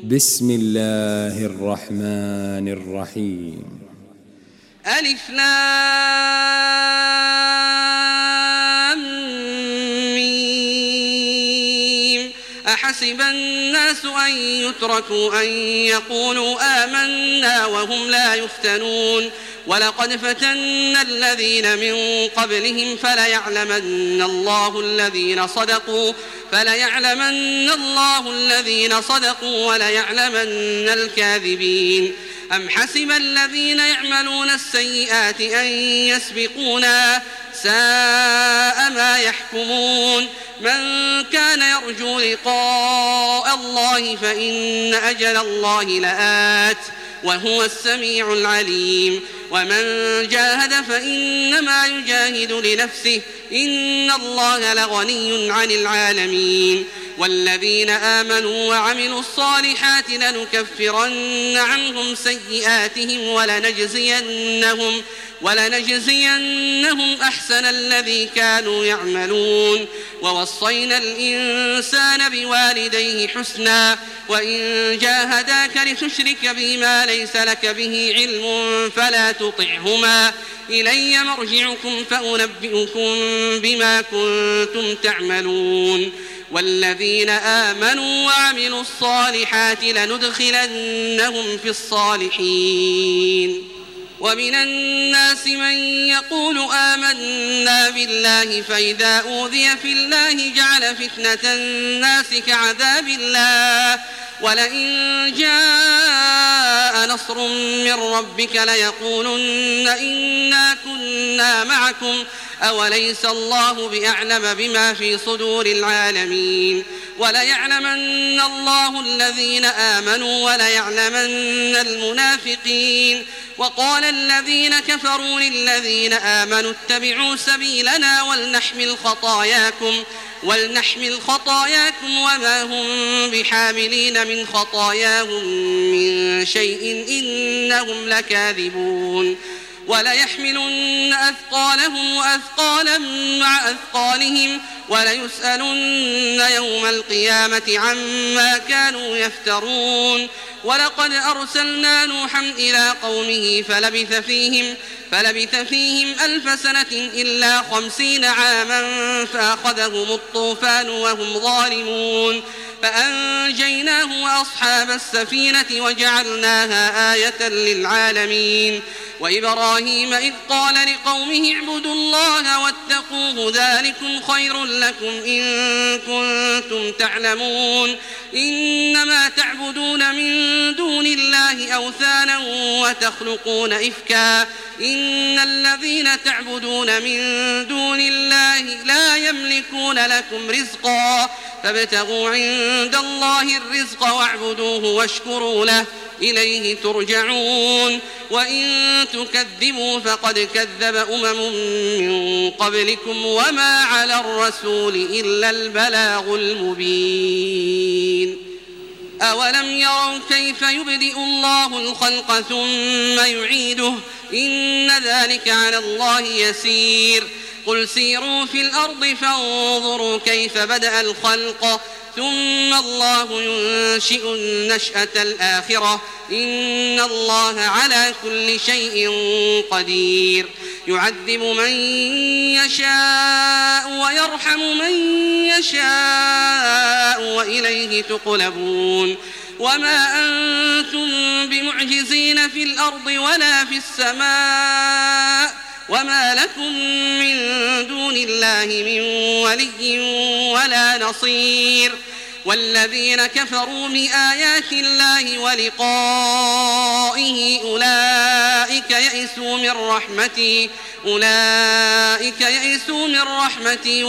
بسم الله الرحمن الرحيم. ألف لام ميم. أحسب الناس أن يتركوا أن يقولوا آمنا وهم لا يفتنون ولقد فتنا الذين من قبلهم فليعلمن الله الذين صدقوا وليعلمن الكاذبين. أم حسب الذين يعملون السيئات أن يسبقونا ساء ما يحكمون. من كان يرجو لقاء الله فإن أجل الله لآت وهو السميع العليم. ومن جاهد فإنما يجاهد لنفسه إن الله لغني عن العالمين. والذين آمنوا وعملوا الصالحات لنكفرن عنهم سيئاتهم ولنجزينهم أحسن الذي كانوا يعملون. ووصينا الإنسان بوالديه حسنا وإن جاهداك لتشرك بما ليس لك به علم فلا تطعهما إلي مرجعكم فأنبئكم بما كنتم تعملون. والذين آمنوا وعملوا الصالحات لندخلنهم في الصالحين. ومن الناس من يقول آمنا بالله فإذا أوذي في الله جعل فتنة الناس كعذاب الله ولئن جاء نصر من ربك ليقولن إنا كنا معكم أوليس الله بأعلم بما في صدور العالمين. وليعلمن الله الذين آمنوا وليعلمن المنافقين. وقال الذين كفروا للذين آمنوا اتبعوا سبيلنا ولنحمل خطاياكم وما هم بحاملين من خطاياهم من شيء إنهم لكاذبون. وليحملن أثقالهم وأثقالا مع أثقالهم وليسألن يوم القيامة عما كانوا يفترون. ولقد أرسلنا نوحا إلى قومه فلبث فيهم 1000 سنة إلا 50 عاما فأخذهم الطوفان وهم ظالمون فأنجيناه وأصحاب السفينة وجعلناها آية للعالمين. وإبراهيم إذ قال لقومه اعبدوا الله واتقوه ذلكم خير لكم إن كنتم تعلمون. إنما تعبدون من دون الله أوثانا وتخلقون إفكا إن الذين تعبدون من دون الله لا يملكون لكم رزقا فابتغوا عند الله الرزق واعبدوه واشكروا له إليه ترجعون. وإن تكذبوا فقد كذب من قبلكم وما على الرسول إلا البلاغ المبين. أولم يروا كيف يبدئ الله الخلق ثم يعيده إن ذلك على الله يسير. قل سيروا في الأرض فانظروا كيف بدأ الخلق ثم الله ينشئ النشأة الآخرة إن الله على كل شيء قدير. يعذب من يشاء ويرحم من يشاء وإليه تقلبون. وما أنتم بمعجزين في الأرض ولا في السماء وما لكم من دون الله من ولي ولا نصير. والذين كفروا بآيات الله ولقائه أولئك يئسوا من رحمتي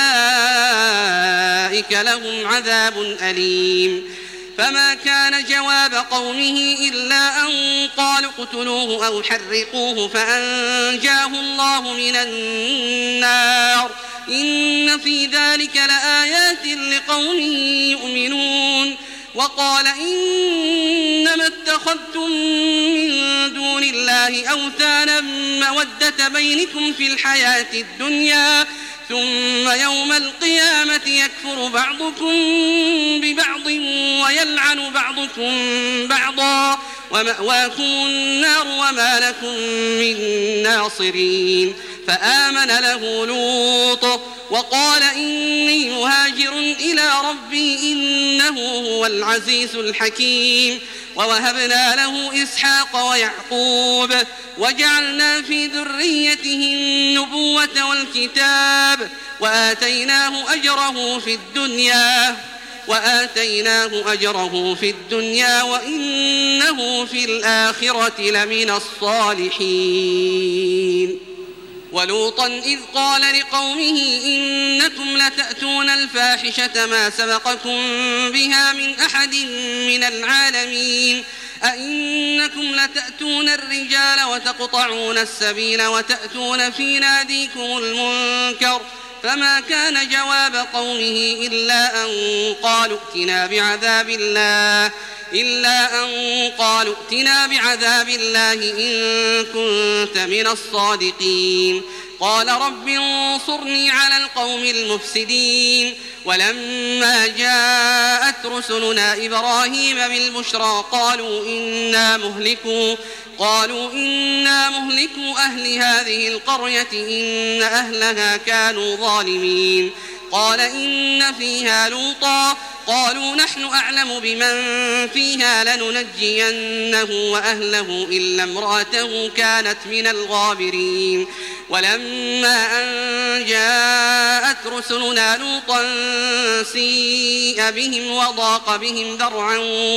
وأولئك لهم عذاب أليم. فما كان جواب قومه إلا أن قالوا اقتلوه أو حرقوه فأنجاه الله من النار إن في ذلك لآيات لقوم يؤمنون. وقال إنما اتخذتم من دون الله أوثانا مودة بينكم في الحياة الدنيا ثم يوم القيامة يكفر بعضكم ببعض ويلعن بعضكم بعضا ومأواكم النار وما لكم من ناصرين. فآمن له لوط وقال إني مهاجر إلى ربي إنه هو العزيز الحكيم. ووهبنا له إسحاق ويعقوب وجعلنا في ذريته النبوة والكتاب وآتيناه أجره في الدنيا وإنه في الآخرة لمن الصالحين. ولوطا إذ قال لقومه إنكم لتأتون الفاحشة ما سبقكم بها من أحد من العالمين أئنكم لتأتون الرجال وتقطعون السبيل وتأتون في ناديكم المنكر. فما كان جواب قومه إلا أن قالوا ائتنا بعذاب الله إن كنت من الصادقين. قال رب انصرني على القوم المفسدين. ولما جاءت رسلنا إبراهيم بالبشرى قالوا إنا مهلكو أهل هذه القرية إن أهلها كانوا ظالمين. قال إن فيها لوطا قالوا نحن أعلم بمن فيها لننجينه وأهله إلا امرأته كانت من الغابرين. ولما أن جاءت رسلنا لوطا سيء بهم وضاق بهم ذرعا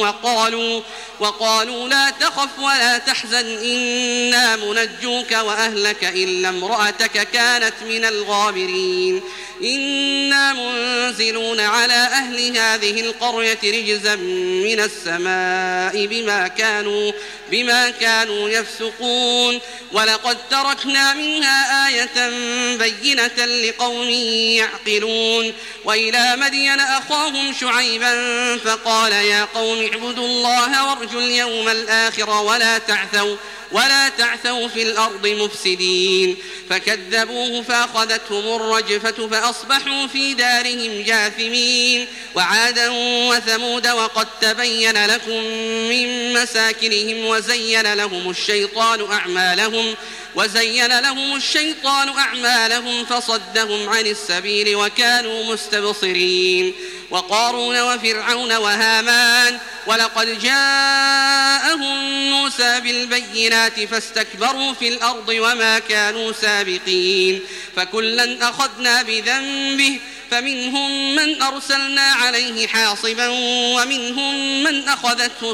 وقالوا لا تخف ولا تحزن إنا منجوك وأهلك إلا امرأتك كانت من الغابرين. إنا منزلون على أهل هذه القرية رجزا من السماء بما كانوا يفسقون. ولقد تركنا منها آية بينة لقوم يعقلون. وإلى مدين أخاهم شعيبا فقال يا قوم اعبدوا الله وارجوا اليوم الآخر ولا تعثوا في الأرض مفسدين. فكذبوه فأخذتهم الرجفة فأصبحوا في دارهم جاثمين. وعادا وثمود وقد تبين لكم من مساكنهم وزين لهم الشيطان أعمالهم فصدهم عن السبيل وكانوا مستبصرين. وقارون وفرعون وهامان ولقد جاءهم موسى بالبينات فاستكبروا في الأرض وما كانوا سابقين. فكلا أخذنا بذنبه فمنهم من أرسلنا عليه حاصبا ومنهم من أخذته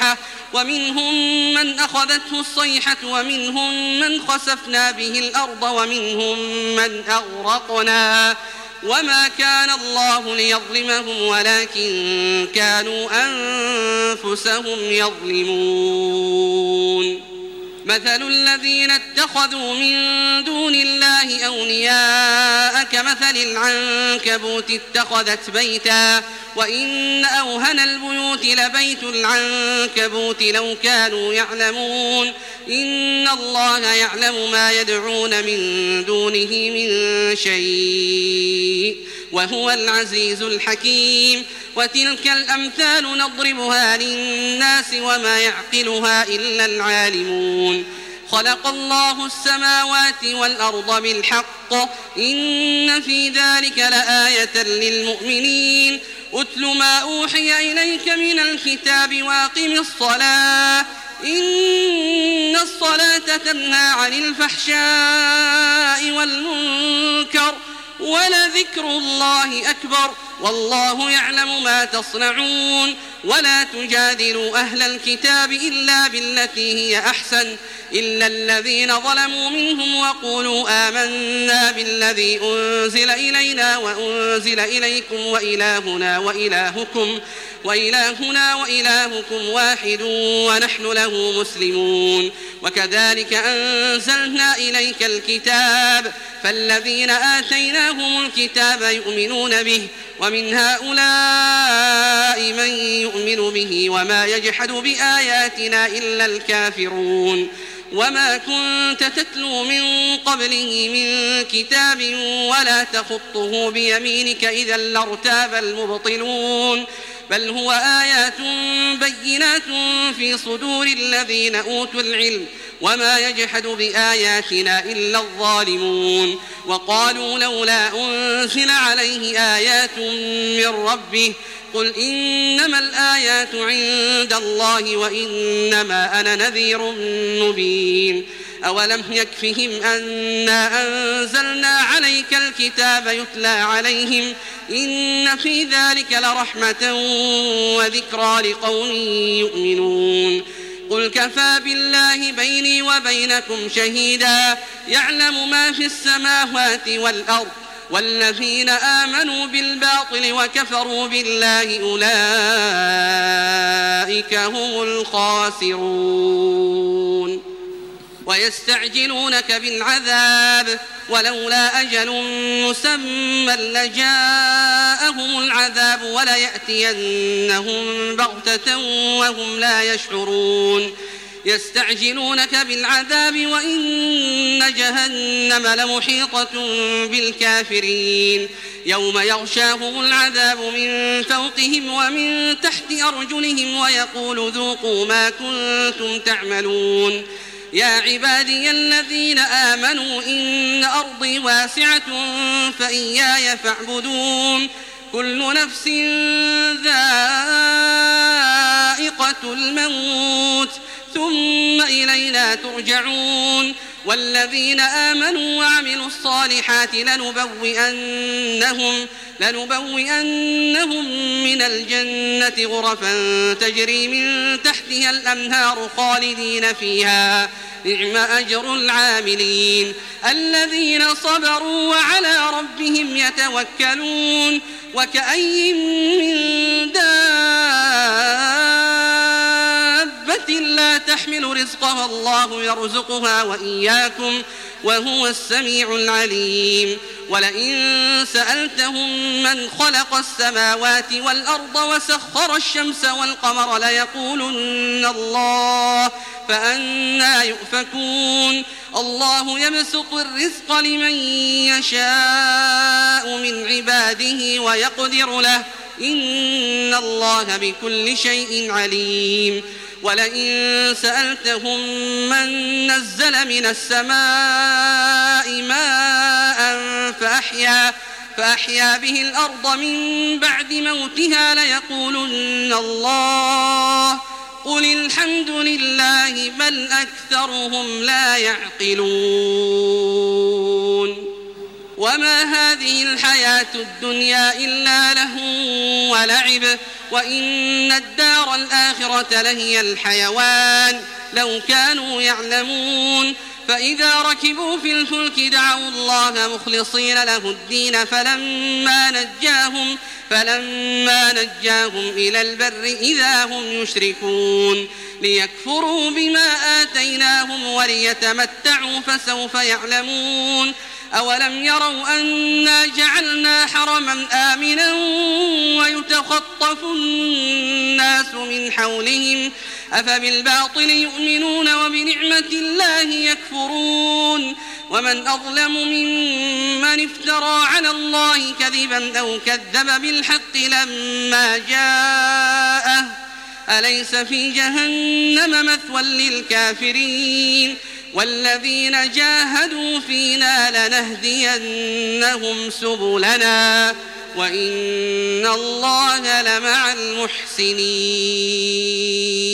الصيحة ومنهم من خسفنا به الأرض ومنهم من أغرقنا. وما كان الله ليظلمهم ولكن كانوا أنفسهم يظلمون. مثل الذين اتخذوا من دون الله أولياء كمثل العنكبوت اتخذت بيتا وإن أوهن البيوت لبيت العنكبوت لو كانوا يعلمون. إن الله يعلم ما يدعون من دونه من شيء وهو العزيز الحكيم. وتلك الأمثال نضربها للناس وما يعقلها إلا العالمون. خلق الله السماوات والأرض بالحق إن في ذلك لآية للمؤمنين. أتل ما أوحي إليك من الكتاب وأقم الصلاة إن الصلاة تنهى عن الفحشاء والمنكر ولذكر الله أكبر والله يعلم ما تصنعون. ولا تجادلوا أهل الكتاب إلا بالتي هي أحسن إلا الذين ظلموا منهم وقولوا آمنا بالذي أنزل إلينا وأنزل إليكم وإلهنا وإلهكم واحد ونحن له مسلمون. وكذلك أنزلنا إليك الكتاب فالذين آتيناهم الكتاب يؤمنون به ومن هؤلاء من يؤمن به وما يجحد بآياتنا إلا الكافرون. وما كنت تتلو من قبله من كتاب ولا تخطه بيمينك إذا لارتاب المبطلون بل هو آيات بينات في صدور الذين أوتوا العلم وما يجحد بآياتنا إلا الظالمون وقالوا لولا أنزل عليه آيات من ربه قل إنما الآيات عند الله وإنما أنا نذير مبين أولم يكفهم أنا أنزلنا عليك الكتاب يتلى عليهم إن في ذلك لرحمة وذكرى لقوم يؤمنون قل كفى بالله بيني وبينكم شهيدا يعلم ما في السماوات والأرض والذين آمنوا بالباطل وكفروا بالله أولئك هم الخاسرون ويستعجلونك بالعذاب ولولا أجل مسمى لجاءهم العذاب وليأتينهم بغتة وهم لا يشعرون يستعجلونك بالعذاب وإن جهنم لمحيطة بالكافرين يوم يغشاهم العذاب من فوقهم ومن تحت أرجلهم ويقول ذوقوا ما كنتم تعملون يا عبادي الذين آمنوا إن أرضي واسعة فإياي فاعبدون كل نفس ذائقة الموت ثم إلينا ترجعون والذين آمنوا وعملوا الصالحات لنبوئنهم من الجنة غرفا تجري من تحتها الأنهار خالدين فيها نعم أجر العاملين الذين صبروا وعلى ربهم يتوكلون وكأي من دابة لا تحمل رزقها الله يرزقها وإياكم وهو السميع العليم ولئن سألتهم من خلق السماوات والأرض وسخر الشمس والقمر ليقولن الله فأنى يؤفكون الله يبسط الرزق لمن يشاء من عباده ويقدر له إن الله بكل شيء عليم ولئن سألتهم من نزل من السماء ماء فأحيا به الأرض من بعد موتها ليقولن الله قل الحمد لله بل أكثرهم لا يعقلون وما هذه الحياة الدنيا إلا لهو ولعب وإن الدار الآخرة لهي الحيوان لو كانوا يعلمون فإذا ركبوا في الفلك دعوا الله مخلصين له الدين فلما نجاهم إلى البر إذا هم يشركون ليكفروا بما آتيناهم وليتمتعوا فسوف يعلمون أولم يروا أنا جعلنا حرما آمنا ويتخطف الناس من حولهم أفبالباطل يؤمنون وبنعمة الله يكفرون ومن أظلم ممن افترى على الله كذبا أو كذب بالحق لما جاءه أليس في جهنم مثوى للكافرين والذين جاهدوا فينا لنهدينهم سبلنا وإن الله لمع المحسنين